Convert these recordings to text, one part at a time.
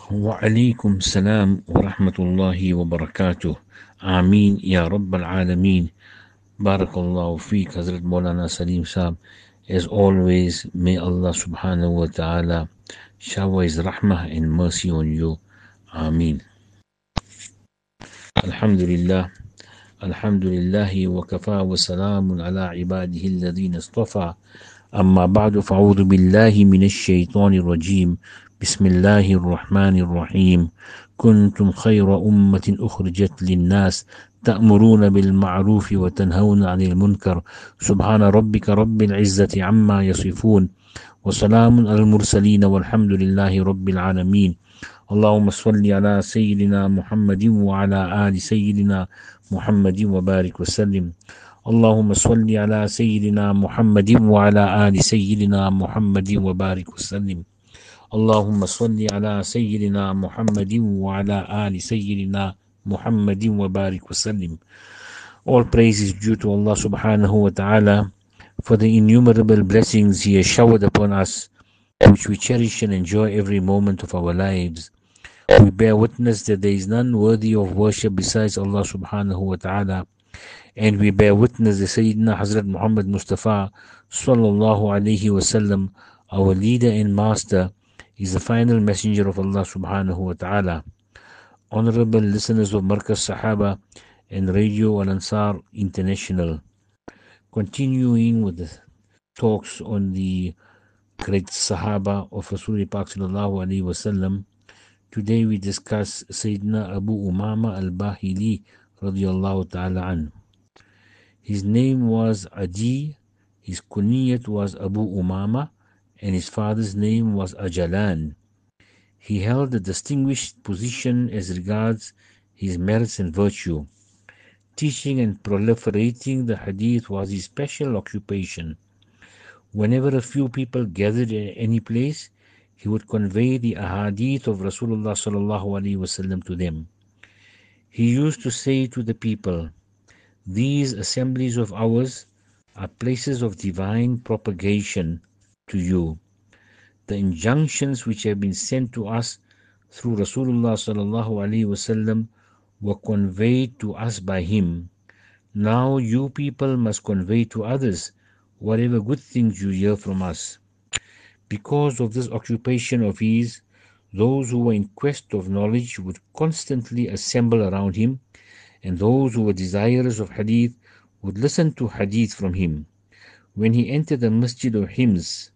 وعليكم السلام ورحمة الله وبركاته. Ameen Ya Rabbal Alameen. Barakallahu feek, Hazrat Maulana Salim Saab. As always, may Allah subhanahu wa ta'ala shower His rahmah and mercy on you. Ameen. Alhamdulillah. Alhamdulillahi wa kafa wa salamun ala ibadihi alladhina istafa. أما بعد فأعوذ بالله من الشيطان الرجيم. بسم الله الرحمن الرحيم. كنتم خير أمة أخرجت للناس تأمرون بالمعروف وتنهون عن المنكر سبحان ربك رب العزة عما يصفون وسلام على المرسلين والحمد لله رب العالمين. اللهم صل على سيدنا محمد وعلى آل سيدنا محمد وبارك وسلم. اللهم صل على سيدنا محمد وعلى آل سيدنا محمد وبارك وسلم. اللهم صل على سيدنا محمد وعلى آل سيدنا محمد وبارك وسلم. All praise is due to Allah subhanahu wa ta'ala for the innumerable blessings He has showered upon us, which we cherish and enjoy every moment of our lives. We bear witness that there is none worthy of worship besides Allah subhanahu wa ta'ala. And we bear witness that Sayyidina Hazrat Muhammad Mustafa sallallahu alayhi wasallam, our leader and master, is the final messenger of Allah subhanahu wa ta'ala. Honorable listeners of Markaz Sahaba and Radio Al Ansar International, continuing with the talks on the great Sahaba of Rasul Pak sallallahu alayhi wasallam, today we discuss Sayyidina Abu Umama al-Bahili radiyallahu ta'ala an. His name was Adi, his kunyat was Abu Umama, and his father's name was Ajalan. He held a distinguished position as regards his merits and virtue. Teaching and proliferating the hadith was his special occupation. Whenever a few people gathered at any place, he would convey the ahadith of Rasulullah sallallahu alaihi wasallam to them. He used to say to the people, "These assemblies of ours are places of divine propagation to you. The injunctions which have been sent to us through Rasulullah sallallahu alaihi wasallam were conveyed to us by him. Now you people must convey to others whatever good things you hear from us." Because of this occupation of his, those who were in quest of knowledge would constantly assemble around him, and those who were desirous of hadith would listen to hadith from him. When he entered the masjid of Hims,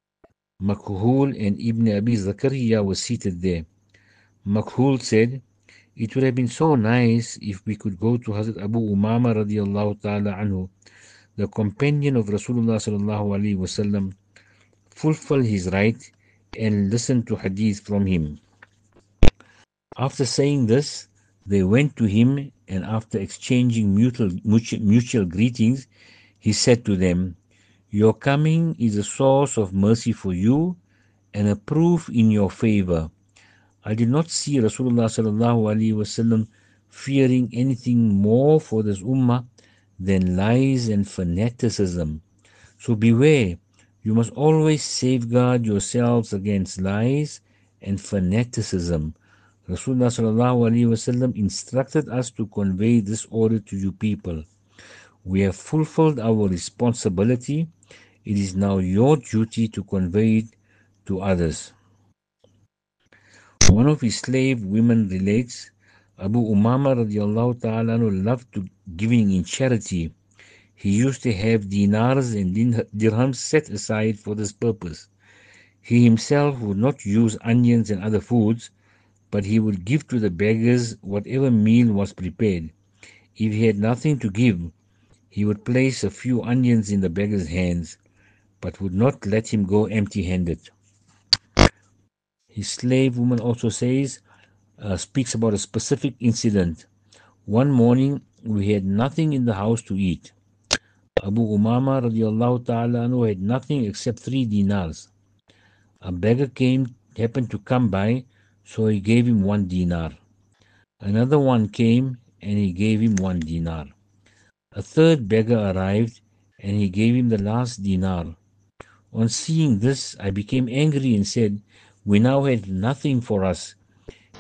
Makhul and Ibn Abi Zakaria were seated there. Makhul said, "It would have been so nice if we could go to Hazrat Abu Umama radiallahu ta'ala anhu, the companion of Rasulullah sallallahu alaihi wasallam, fulfill his right and listen to hadith from him." After saying this, they went to him, and after exchanging mutual greetings, he said to them, "Your coming is a source of mercy for you and a proof in your favor. I did not see Rasulullah sallallahu alaihi wasallam fearing anything more for this ummah than lies and fanaticism. So beware, you must always safeguard yourselves against lies and fanaticism. Rasulullah sallallahu alaihi wasallam instructed us to convey this order to you people. We have fulfilled our responsibility. It is now your duty to convey it to others." One of his slave women relates, Abu Umama radiallahu ta'ala loved to giving in charity. He used to have dinars and dirhams set aside for this purpose. He himself would not use onions and other foods, but he would give to the beggars whatever meal was prepared. If he had nothing to give, he would place a few onions in the beggar's hands, but would not let him go empty-handed. His slave woman also speaks about a specific incident. One morning, we had nothing in the house to eat. Abu Umama radiallahu ta'ala anhu had nothing except 3 dinars. A beggar happened to come by, so he gave him 1 dinar. Another one came, and he gave him 1 dinar. A third beggar arrived, and he gave him the last dinar. On seeing this, I became angry and said, "We now had nothing for us.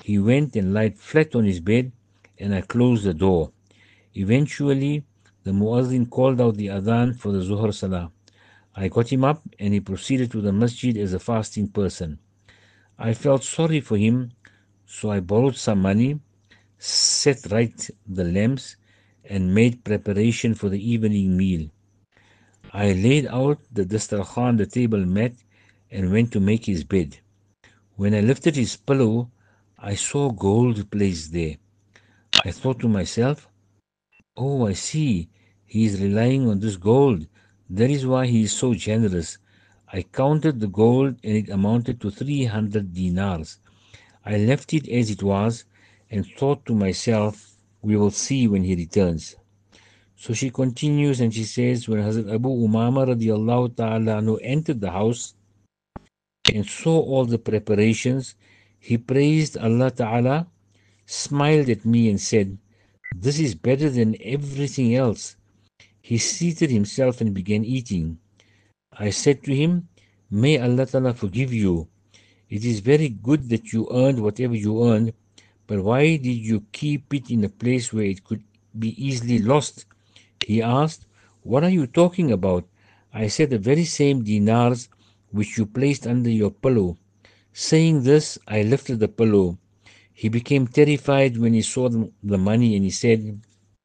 He went and lied flat on his bed, and I closed the door. Eventually, the Muazzin called out the Adhan for the Zuhr Salah. I got him up and he proceeded to the masjid as a fasting person. I felt sorry for him, so I borrowed some money, set right the lamps, and made preparation for the evening meal. I laid out the dastarkhan, the table mat, and went to make his bed. When I lifted his pillow, I saw gold placed there. I thought to myself, oh, I see, he is relying on this gold. That is why he is so generous. I counted the gold and it amounted to 300 dinars. I left it as it was and thought to myself, we will see when he returns. So she continues and she says, when Hazrat Abu Umama radiallahu ta'ala anhu entered the house and saw all the preparations, he praised Allah ta'ala, smiled at me and said, this is better than everything else. He seated himself and began eating. I said to him, may Allah ta'ala forgive you. It is very good that you earned whatever you earned, but why did you keep it in a place where it could be easily lost? He asked, what are you talking about? I said, the very same dinars which you placed under your pillow. Saying this, I lifted the pillow. He became terrified when he saw the money and he said,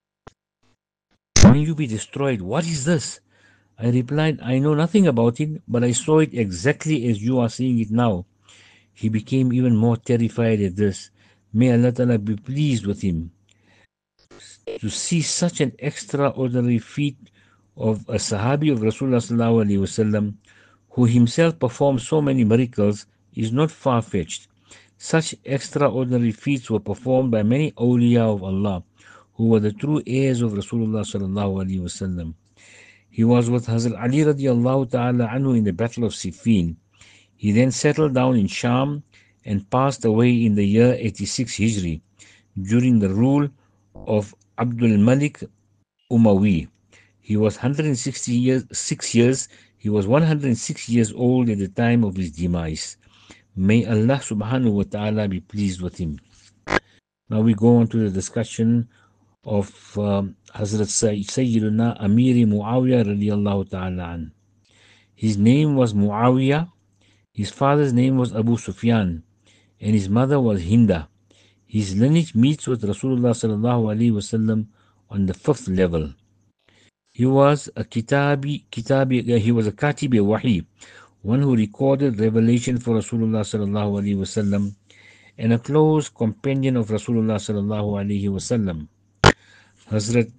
may you be destroyed. What is this? I replied, I know nothing about it, but I saw it exactly as you are seeing it now. He became even more terrified at this. May Allah Ta'ala be pleased with him. To see such an extraordinary feat of a Sahabi of Rasulullah Sallallahu Alaihi Wasallam, who himself performed so many miracles, is not far-fetched. Such extraordinary feats were performed by many awliya of Allah, who were the true heirs of Rasulullah Sallallahu Alaihi Wasallam. He was with Hazrat Ali radiallahu ta'ala anhu in the Battle of Siffin. He then settled down in Sham and passed away in the year 86 Hijri during the rule of Abdul Malik Umawi. He was 6 years. He was 106 years old at the time of his demise. May Allah subhanahu wa ta'ala be pleased with him. Now we go on to the discussion of Hazrat Sayyidina Amiri Muawiyah radiallahu ta'ala an. His name was Muawiyah. His father's name was Abu Sufyan, and his mother was Hinda. His lineage meets with Rasulullah sallallahu alaihi wasallam on the 5th level. He was a he was a Katibi Wahi, one who recorded revelation for Rasulullah sallallahu alaihi wasallam, and a close companion of Rasulullah sallallahu alaihi wasallam. Hazrat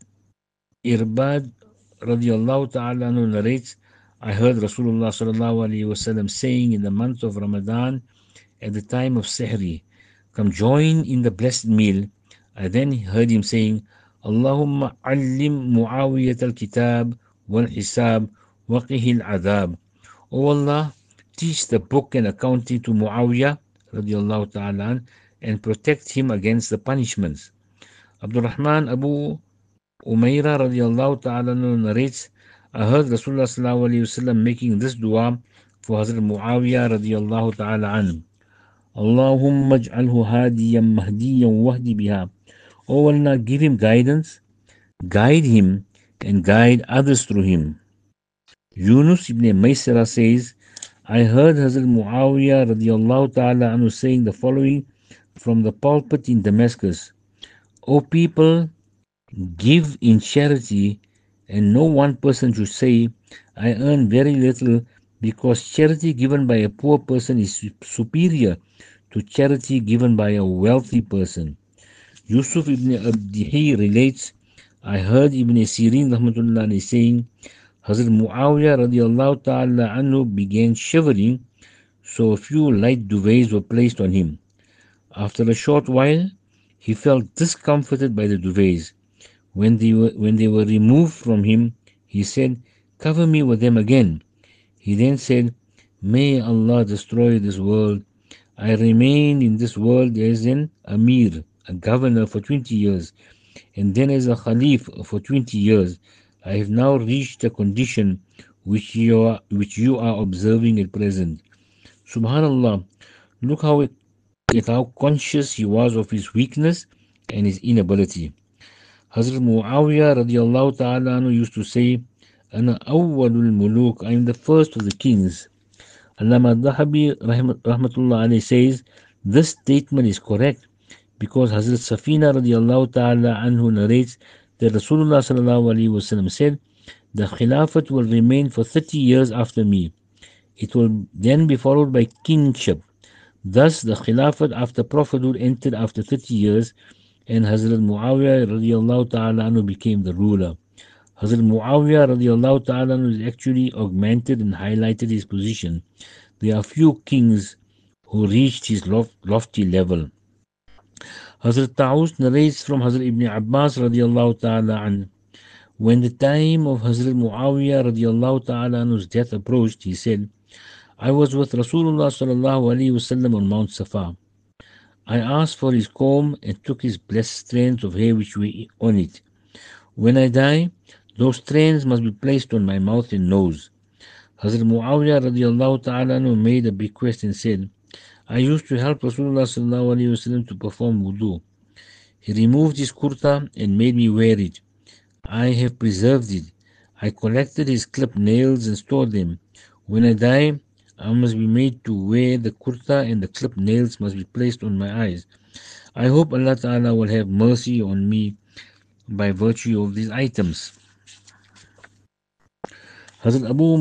Irbad radiallahu ta'ala anhu narrates, I heard Rasulullah sallallahu alaihi wasallam saying in the month of Ramadan at the time of Sihri, come join in the blessed meal. I then heard him saying, Allahumma allim Muawiyat al-kitab wal-hisab waqih al-adhab. O Allah, teach the book and accounting to Muawiyah radiallahu ta'ala and protect him against the punishments. Abdul Rahman Abu Umaira radiallahu ta'ala narrates, I heard Rasulullah sallallahu alayhi wasallam making this dua for Hazrat Muawiyah radiallahu ta'ala an. Allahumma ij'alhu hadiyan mahdiyan wahdi biha. O Allah, give him guidance, guide him, and guide others through him. Yunus ibn Maysara says, I heard Hazrat Muawiyah radiallahu ta'ala anhu saying the following from the pulpit in Damascus. O people, give in charity, and no one person should say, I earn very little, because charity given by a poor person is superior to charity given by a wealthy person. Yusuf ibn Abdihi relates, I heard Ibn Sirin rahmatullah saying, Hazrat Muawiyah radiallahu ta'ala anhu began shivering, so a few light duvets were placed on him. After a short while, he felt discomforted by the duvets. When they were removed from him, he said, cover me with them again. He then said, may Allah destroy this world. I remained in this world as an Amir, a governor for 20 years, and then as a Khalif for 20 years. I have now reached a condition which you are observing at present. Subhanallah, look how yet how conscious he was of his weakness and his inability. Hazrat Muawiyah radiallahu ta'ala anhu used to say, Ana awwalul muluk, I am the first of the kings. Allama Dahabi rahmatullah alayhi says, this statement is correct because Hazrat Safina radiallahu ta'ala anhu narrates that Rasulullah sallallahu alayhi wasallam said, the Khilafat will remain for 30 years after me. It will then be followed by kingship. Thus, the Khilafat after Prophethood entered after 30 years, and Hazrat Muawiyah radiallahu ta'ala anhu became the ruler. Hazrat Muawiyah radiallahu ta'ala anhu actually augmented and highlighted his position. There are few kings who reached his lofty level. Hazrat Ta'us narrates from Hazrat Ibn Abbas radiallahu ta'ala anhu, when the time of Hazrat Muawiyah radiallahu ta'ala anhu's death approached, he said, I was with Rasulullah sallallahu alayhi wasallam on Mount Safa. I asked for his comb and took his blessed strands of hair which were on it. When I die, those strands must be placed on my mouth and nose. Hazrat Muawiyah radiallahu ta'ala anhu made a bequest and said, I used to help Rasulullah sallallahu alayhi wasallam to perform wudu. He removed his kurta and made me wear it. I have preserved it. I collected his clipped nails and stored them. When I die, I must be made to wear the kurta and the clipped nails must be placed on my eyes. I hope Allah Ta'ala will have mercy on me by virtue of these items. Hazrat Abu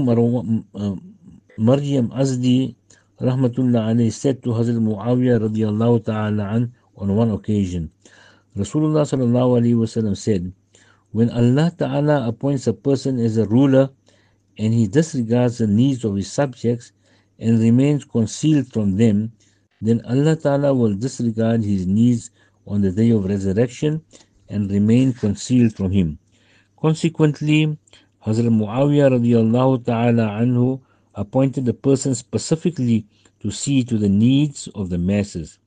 Maryam Azdi Rahmatullah alayhi said to Hazrat Muawiyah radiallahu ta'ala an on one occasion, Rasulullah sallallahu alayhi wasallam said, when Allah Ta'ala appoints a person as a ruler and he disregards the needs of his subjects and remains concealed from them, then Allah Ta'ala will disregard his needs on the day of resurrection and remain concealed from him. Consequently, Hazrat Muawiyah radiallahu ta'ala anhu appointed a person specifically to see to the needs of the masses.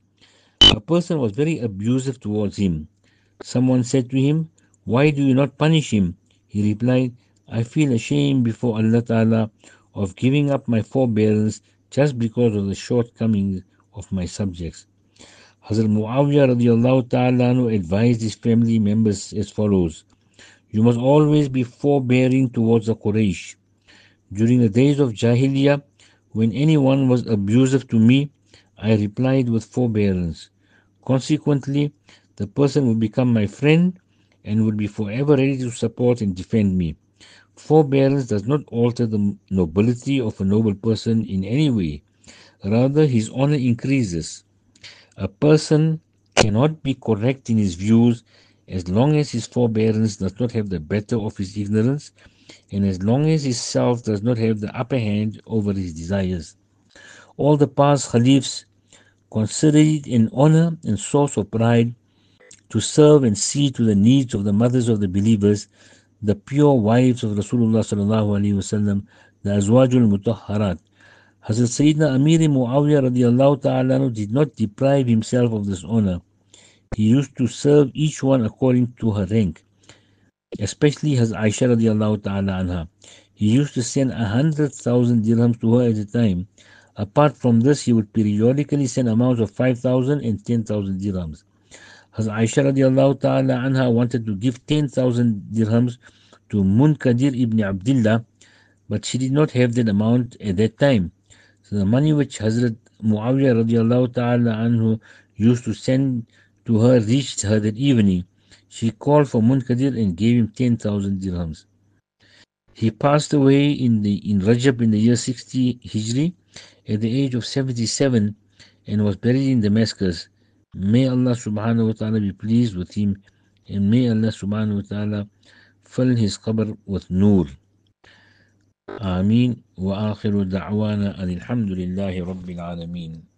A person was very abusive towards him. Someone said to him, why do you not punish him? He replied, I feel ashamed before Allah Ta'ala of giving up my forbearance just because of the shortcomings of my subjects. Hazrat Muawiyah radiallahu ta'ala anhu advised his family members as follows. You must always be forbearing towards the Quraysh. During the days of Jahiliyyah, when anyone was abusive to me, I replied with forbearance. Consequently, the person would become my friend and would be forever ready to support and defend me. Forbearance does not alter the nobility of a noble person in any way. Rather, his honor increases. A person cannot be correct in his views as long as his forbearance does not have the better of his ignorance and as long as his self does not have the upper hand over his desires. All the past Khalifs considered it an honor and source of pride to serve and see to the needs of the mothers of the believers, the pure wives of Rasulullah sallallahu alaihi wasallam, the Azwajul Mutahharat. Hazrat Sayyidina Amir Muawiyah radiallahu ta'ala did not deprive himself of this honor. He used to serve each one according to her rank, especially Hazrat Aisha radiallahu ta'ala anha. He used to send 100,000 dirhams to her at a time. Apart from this, he would periodically send amounts of 5,000 and 10,000 dirhams. Hazrat Aisha radiallahu ta'ala anha wanted to give 10,000 dirhams to Munkadir ibn Abdullah, but she did not have that amount at that time. So the money which Hazrat Muawiyah radiallahu ta'ala anhu used to send to her reached her that evening. She called for Munkadir and gave him 10,000 dirhams. He passed away in Rajab in the year 60 Hijri at the age of 77 and was buried in Damascus. May Allah subhanahu wa ta'ala be pleased with him and may Allah subhanahu wa ta'ala fill his qabr with nur. Ameen wa akhiru da'wana alhamdulillahi rabbil alameen.